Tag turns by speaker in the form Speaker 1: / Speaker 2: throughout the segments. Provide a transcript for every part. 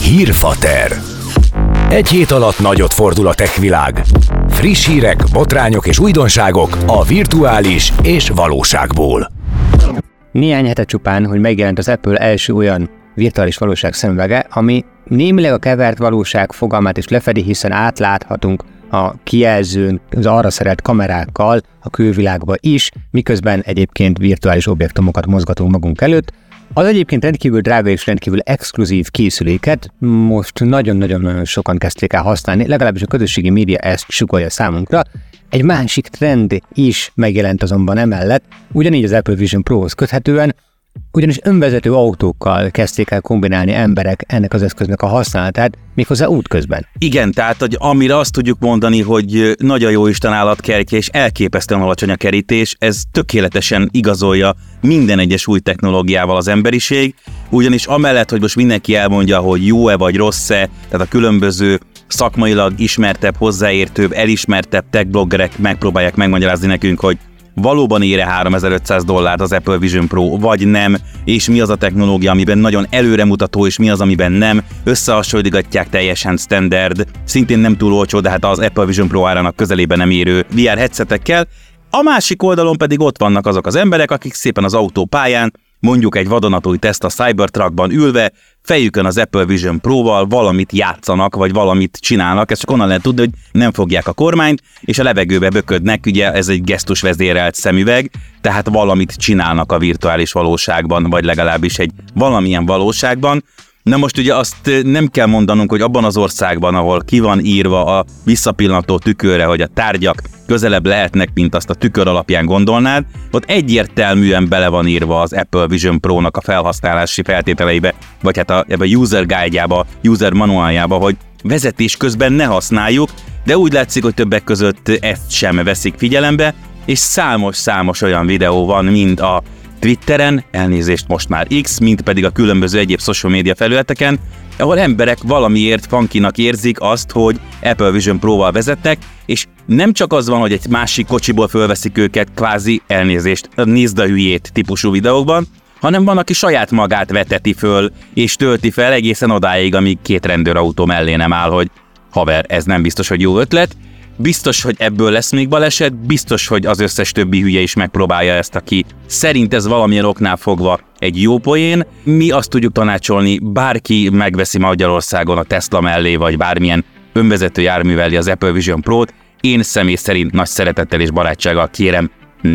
Speaker 1: Hírfater. Egy hét alatt nagyot fordul a tech világ. Friss hírek, botrányok és újdonságok a virtuális és valóságból.
Speaker 2: Néhány hete csupán, hogy megjelent az Apple első olyan virtuális valóság szemüvege, ami némileg a kevert valóság fogalmát is lefedi, hiszen átláthatunk a kijelzőn, az arra szerelt kamerákkal a külvilágba is, miközben egyébként virtuális objektumokat mozgatunk magunk előtt. Az egyébként rendkívül drága és rendkívül exkluzív készüléket most nagyon-nagyon sokan kezdték el használni, legalábbis a közösségi média ezt sugallja számunkra. Egy másik trend is megjelent azonban emellett, ugyanígy az Apple Vision Pro-hoz köthetően, ugyanis önvezető autókkal kezdték el kombinálni emberek ennek az eszköznek a használatát, méghozzá útközben.
Speaker 3: Igen, tehát amire azt tudjuk mondani, hogy nagy a jóisten állatkertje és elképesztően alacsony a kerítés, ez tökéletesen igazolja minden egyes új technológiával az emberiség, ugyanis amellett, hogy most mindenki elmondja, hogy jó-e vagy rossz-e, tehát a különböző szakmailag ismertebb, hozzáértőbb, elismertebb tech bloggerek megpróbálják megmagyarázni nekünk, hogy valóban ér-e $3500 az Apple Vision Pro, vagy nem, és mi az a technológia, amiben nagyon előremutató, és mi az, amiben nem, összehasonlítgatják teljesen standard, szintén nem túl olcsó, de hát az Apple Vision Pro árának közelében nem érő VR headsetekkel. A másik oldalon pedig ott vannak azok az emberek, akik szépen az autópályán, mondjuk egy vadonatúj Tesla Cybertruckban ülve, fejükön az Apple Vision Pro-val valamit játszanak, vagy valamit csinálnak, ezt csak onnan lehet tudni, hogy nem fogják a kormányt, és a levegőbe böködnek, ugye ez egy gesztusvezérelt szemüveg, tehát valamit csinálnak a virtuális valóságban, vagy legalábbis egy valamilyen valóságban. Na most ugye azt nem kell mondanunk, hogy abban az országban, ahol ki van írva a visszapillantó tükörre, hogy a tárgyak közelebb lehetnek, mint azt a tükör alapján gondolnád, ott egyértelműen bele van írva az Apple Vision Pro-nak a felhasználási feltételeibe, vagy hát ebbe a user guide-jába, user manuáljába, hogy vezetés közben ne használjuk, de úgy látszik, hogy többek között ezt sem veszik figyelembe, és számos olyan videó van, mind a Twitteren, elnézést most már X, mint pedig a különböző egyéb social media felületeken, ahol emberek valamiért funkinak érzik azt, hogy Apple Vision Pro-val vezetnek, és nem csak az van, hogy egy másik kocsiból fölveszik őket kvázi elnézést, nézd a hülyét típusú videókban, hanem van, aki saját magát veteti föl, és tölti fel egészen odáig, amíg 2 rendőrautó mellé nem áll, hogy haver, ez nem biztos, hogy jó ötlet. Biztos, hogy ebből lesz még baleset, biztos, hogy az összes többi hülye is megpróbálja ezt, aki szerint ez valamilyen oknál fogva egy jó poén. Mi azt tudjuk tanácsolni, bárki megveszi Magyarországon a Tesla mellé, vagy bármilyen önvezető jármű mellé az Apple Vision Pro-t, én személy szerint nagy szeretettel és barátsággal kérem,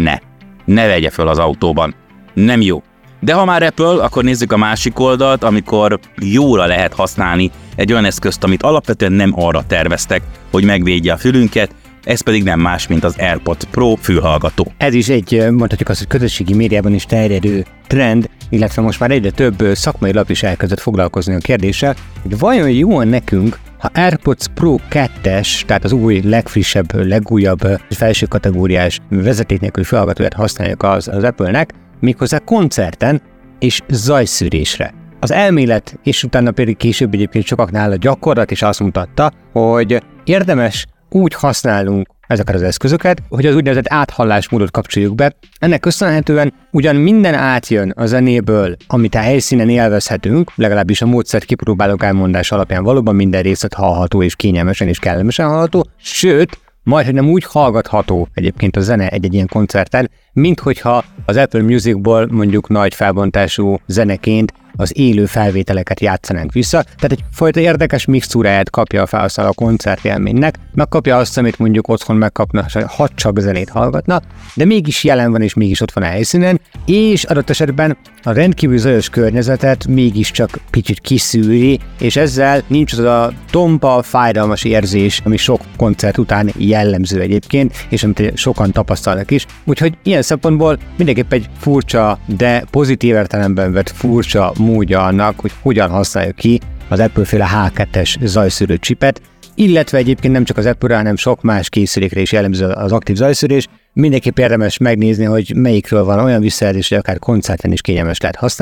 Speaker 3: ne vegye föl az autóban. Nem jó. De ha már Apple, akkor nézzük a másik oldalt, amikor jóra lehet használni egy olyan eszközt, amit alapvetően nem arra terveztek, hogy megvédje a fülünket, ez pedig nem más, mint az AirPods Pro fülhallgató.
Speaker 2: Ez is egy, mondhatjuk azt, hogy közösségi médiában is terjedő trend, illetve most már egyre több szakmai lap is elkezdett foglalkozni a kérdéssel, hogy vajon jó nekünk, ha AirPods Pro 2-es, tehát az új, legfrissebb, legújabb felső kategóriás vezeték nélküli fülhallgatóját használjuk az Apple-nek, méghozzá koncerten és zajszűrésre. Az elmélet, és utána pedig később egyébként sokaknál a gyakorlat is azt mutatta, hogy érdemes úgy használnunk ezeket az eszközöket, hogy az úgynevezett áthallásmódot kapcsoljuk be. Ennek köszönhetően ugyan minden átjön a zenéből, amit a helyszínen élvezhetünk, legalábbis a módszert kipróbálók elmondás alapján valóban minden részlet hallható és kényelmesen és kellemesen hallható, sőt, majdhogy nem úgy hallgatható egyébként a zene egy ilyen koncerten, mint hogyha az Apple Musicból mondjuk nagy felbontású zeneként az élő felvételeket játszanánk vissza. Tehát egyfajta érdekes mixtúráját kapja a felhasználó a koncertélménynek, megkapja azt, amit mondjuk otthon megkapna, ha csak zenét hallgatna, de mégis jelen van és mégis ott van a helyszínen, és adott esetben a rendkívül zajos környezetet mégiscsak kicsit kiszűri, és ezzel nincs az a tompa, fájdalmas érzés, ami sok koncert után jellemző egyébként, és amit sokan tapasztalnak is. Úgyhogy ilyen szempontból mindenképp egy furcsa, de pozitív értelemben vett furcsa módja annak, hogy hogyan használjuk ki az Apple-féle H2-es zajszűrő csipet, illetve egyébként nem csak az Apple-re, hanem sok más készülékre is jellemző az aktív zajszűrés. Mindenképp érdemes megnézni, hogy melyikről van olyan visszajelzés, hogy akár koncerten is kényelmes lehet használni.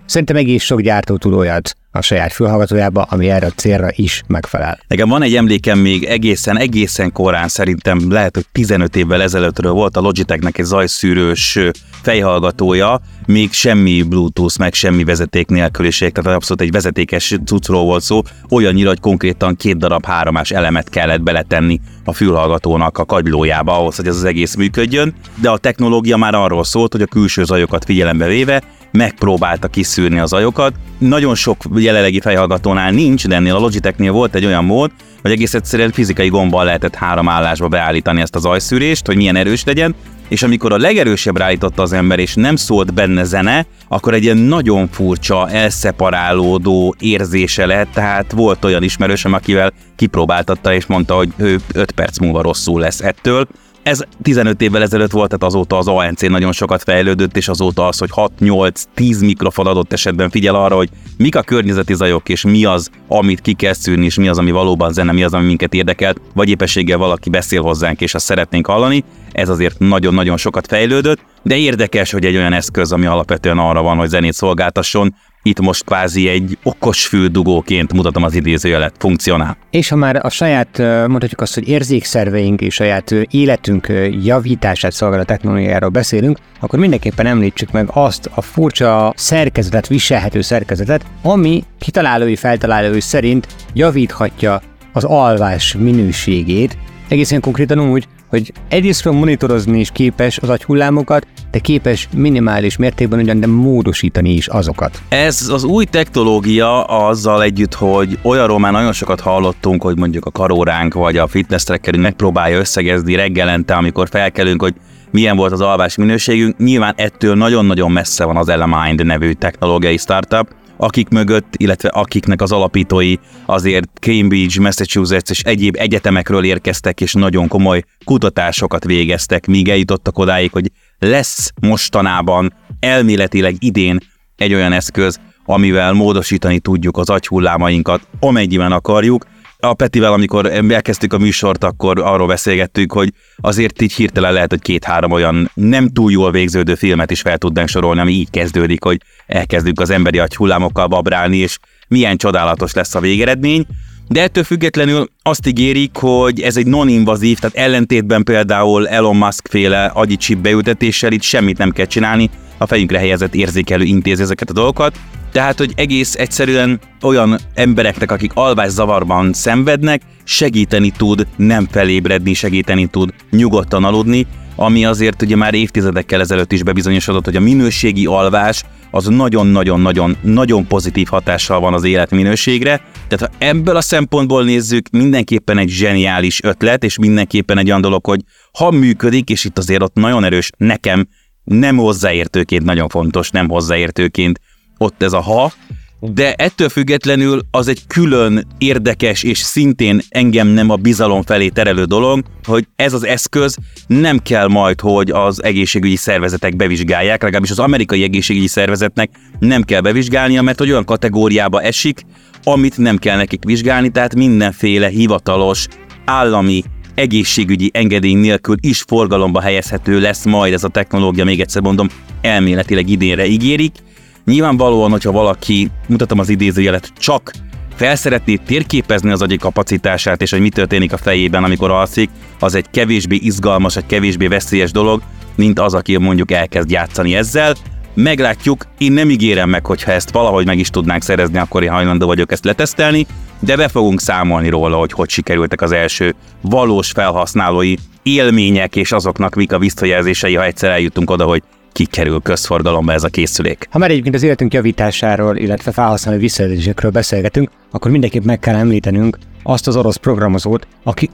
Speaker 2: Szerintem egész sok gyártó tud olyat a saját fülhallgatójába, ami erre a célra is megfelel.
Speaker 3: Nekem van egy emlékem még egészen korán, szerintem lehet, hogy 15 évvel ezelőttről volt a Logitechnek egy zajszűrős fejhallgatója, még semmi Bluetooth, meg semmi vezeték nélküliség, tehát abszolút egy vezetékes cuccról volt szó, olyannyira, hogy konkrétan 2 darab 3-as elemet kellett beletenni a fülhallgatónak a kagylójába ahhoz, hogy ez az egész működjön, de a technológia már arról szólt, hogy a külső zajokat figyelembe véve megpróbálta kiszűrni a zajokat. Nagyon sok jelenlegi fejhallgatónál nincs, de ennél a Logitechnél volt egy olyan mód, hogy egész egyszerűen fizikai gombbal lehetett 3 állásba beállítani ezt a zajszűrést, hogy milyen erős legyen, és amikor a legerősebb ráállította az ember, és nem szólt benne zene, akkor egy ilyen nagyon furcsa, elszeparálódó érzése lett, tehát volt olyan ismerősöm, akivel kipróbáltatta, és mondta, hogy ő 5 perc múlva rosszul lesz ettől. Ez 15 évvel ezelőtt volt, tehát azóta az ANC nagyon sokat fejlődött, és azóta az, hogy 6-8-10 mikrofon adott esetben figyel arra, hogy mik a környezeti zajok, és mi az, amit ki kell szűrni, és mi az, ami valóban zene, mi az, ami minket érdekel, vagy éppenséggel valaki beszél hozzánk, és azt szeretnénk hallani. Ez azért nagyon-nagyon sokat fejlődött, de érdekes, hogy egy olyan eszköz, ami alapvetően arra van, hogy zenét szolgáltasson, itt most kvázi egy okos füldugóként, mutatom az idézőjelet, funkcionál.
Speaker 2: És ha már a saját, mondhatjuk azt, hogy érzékszerveink és saját életünk javítását szolgáló technológiáról beszélünk, akkor mindenképpen említsük meg azt a furcsa szerkezetet, viselhető szerkezetet, ami kitalálói, feltalálói szerint javíthatja az alvás minőségét, egészen konkrétan úgy, hogy egyrésztről monitorozni is képes az agyhullámokat, de képes minimális mértékben ugyan, de módosítani is azokat.
Speaker 3: Ez az új technológia azzal együtt, hogy olyanról már nagyon sokat hallottunk, hogy mondjuk a karóránk vagy a fitness trackerünk megpróbálja összegezni reggelente, amikor felkelünk, hogy milyen volt az alvás minőségünk. Nyilván ettől nagyon-nagyon messze van az Elemind nevű technológiai startup, akik mögött, illetve akiknek az alapítói azért Cambridge, Massachusetts és egyéb egyetemekről érkeztek, és nagyon komoly kutatásokat végeztek, míg eljutottak odáig, hogy lesz mostanában elméletileg idén egy olyan eszköz, amivel módosítani tudjuk az agyhullámainkat, amennyiben akarjuk. A Petivel, amikor elkezdtük a műsort, akkor arról beszélgettünk, hogy azért így hirtelen lehet, hogy 2-3 olyan nem túl jól végződő filmet is fel tudnánk sorolni, ami így kezdődik, hogy elkezdünk az emberi agyhullámokkal babrálni, és milyen csodálatos lesz a végeredmény. De ettől függetlenül azt ígérik, hogy ez egy non-invazív, tehát ellentétben például Elon Musk féle agyi chip beültetéssel itt semmit nem kell csinálni, a fejünkre helyezett érzékelő intézi ezeket a dolgokat. Tehát, hogy egész egyszerűen olyan embereknek, akik alvászavarban szenvednek, segíteni tud nem felébredni, segíteni tud nyugodtan aludni, ami azért ugye már évtizedekkel ezelőtt is bebizonyosodott, hogy a minőségi alvás az nagyon-nagyon-nagyon pozitív hatással van az életminőségre. Tehát ha ebből a szempontból nézzük, mindenképpen egy zseniális ötlet, és mindenképpen egy olyan dolog, hogy ha működik, és itt azért ott nagyon erős nekem, nem hozzáértőként nagyon fontos, nem hozzáértőként ott ez a ha, de ettől függetlenül az egy külön érdekes és szintén engem nem a bizalom felé terelő dolog, hogy ez az eszköz nem kell majd, hogy az egészségügyi szervezetek bevizsgálják, legalábbis az amerikai egészségügyi szervezetnek nem kell bevizsgálnia, mert hogy olyan kategóriába esik, amit nem kell nekik vizsgálni, tehát mindenféle hivatalos, állami egészségügyi engedély nélkül is forgalomba helyezhető lesz majd ez a technológia, még egyszer mondom, elméletileg idénre ígérik. Nyilvánvalóan, hogyha valaki, mutatom az idézőjelet, csak felszeretné térképezni az agyi kapacitását, és hogy mi történik a fejében, amikor alszik, az egy kevésbé izgalmas, egy kevésbé veszélyes dolog, mint az, aki mondjuk elkezd játszani ezzel. Meglátjuk, én nem ígérem meg, hogyha ezt valahogy meg is tudnánk szerezni, akkor én hajlandó vagyok ezt letesztelni, de be fogunk számolni róla, hogy sikerültek az első valós felhasználói élmények, és azoknak mik a visszajelzései, ha egyszer eljutunk oda, hogy kikerül közforgalomba ez a készülék. Ha
Speaker 2: már egyébként az életünk javításáról, illetve felhasználói visszajelzésekről beszélgetünk, akkor mindenképp meg kell említenünk azt az orosz programozót, aki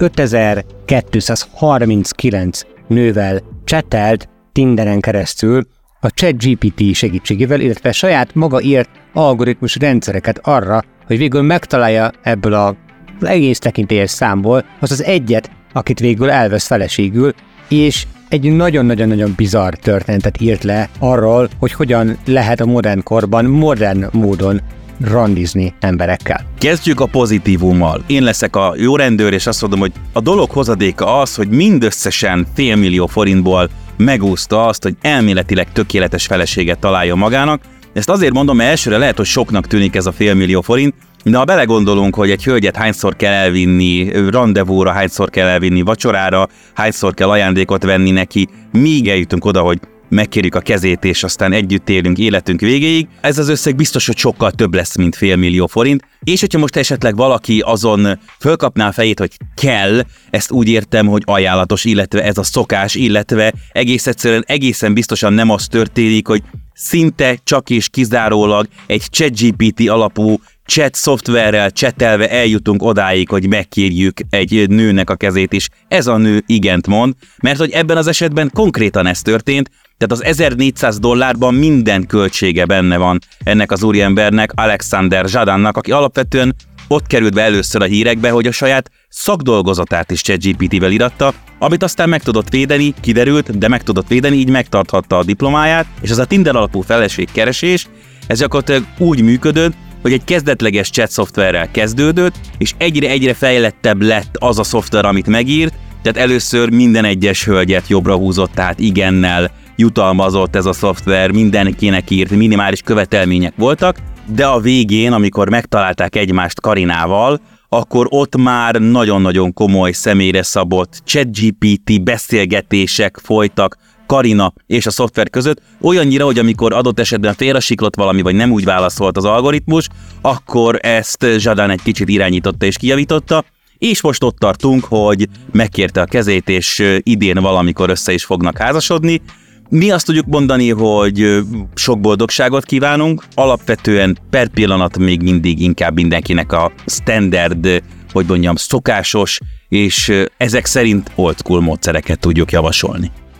Speaker 2: 5239 nővel chatelt Tinderen keresztül a ChatGPT segítségével, illetve saját maga írt algoritmus rendszereket arra, hogy végül megtalálja ebből az egész tekintélyes számból az egyet, akit végül elvesz feleségül, és egy nagyon-nagyon-nagyon bizarr történetet írt le arról, hogy hogyan lehet a modern korban, modern módon randizni emberekkel.
Speaker 3: Kezdjük a pozitívummal. Én leszek a jó rendőr, és azt mondom, hogy a dolog hozadéka az, hogy mindösszesen $500 000 megúszta azt, hogy elméletileg tökéletes feleséget találjon magának, Ezt azért mondom, mert elsőre lehet, hogy soknak tűnik ez a $500 000 forint, de ha belegondolunk, hogy egy hölgyet hányszor kell elvinni randevúra, hányszor kell elvinni vacsorára, hányszor kell ajándékot venni neki, míg eljutunk oda, hogy megkérjük a kezét, és aztán együtt élünk életünk végéig, ez az összeg biztos, hogy sokkal több lesz, mint $500 000 forint. És hogyha most esetleg valaki azon fölkapná a fejét, hogy kell, ezt úgy értem, hogy ajánlatos, illetve ez a szokás, illetve egészen biztosan nem az történik, hogy szinte csak és kizárólag egy ChatGPT alapú chat szoftverrel csetelve eljutunk odáig, hogy megkérjük egy nőnek a kezét is. Ez a nő igent mond, mert hogy ebben az esetben konkrétan ez történt, tehát az $1400 minden költsége benne van ennek az úriembernek, Alexander Zsadannak, aki alapvetően ott került be először a hírekbe, hogy a saját szakdolgozatát is ChatGPT-vel íratta, amit aztán meg tudott védeni, kiderült, de meg tudott védeni, így megtarthatta a diplomáját, és az a Tinder alapú feleségkeresés, ez gyakorlatilag úgy működött, hogy egy kezdetleges chat szoftverrel kezdődött, és egyre fejlettebb lett az a szoftver, amit megírt, tehát először minden egyes hölgyet jobbra húzott, tehát igennel jutalmazott ez a szoftver, mindenkinek írt, minimális követelmények voltak, de a végén, amikor megtalálták egymást Karinával, akkor ott már nagyon-nagyon komoly személyre szabott ChatGPT beszélgetések folytak Karina és a szoftver között, olyannyira, hogy amikor adott esetben félresiklott valami, vagy nem úgy válaszolt az algoritmus, akkor ezt Zsadan egy kicsit irányította és kijavította, és most ott tartunk, hogy megkérte a kezét, és idén valamikor össze is fognak házasodni. Mi azt tudjuk mondani, hogy sok boldogságot kívánunk, alapvetően per pillanat még mindig inkább mindenkinek a standard, hogy mondjam, szokásos, és ezek szerint old school módszereket tudjuk javasolni.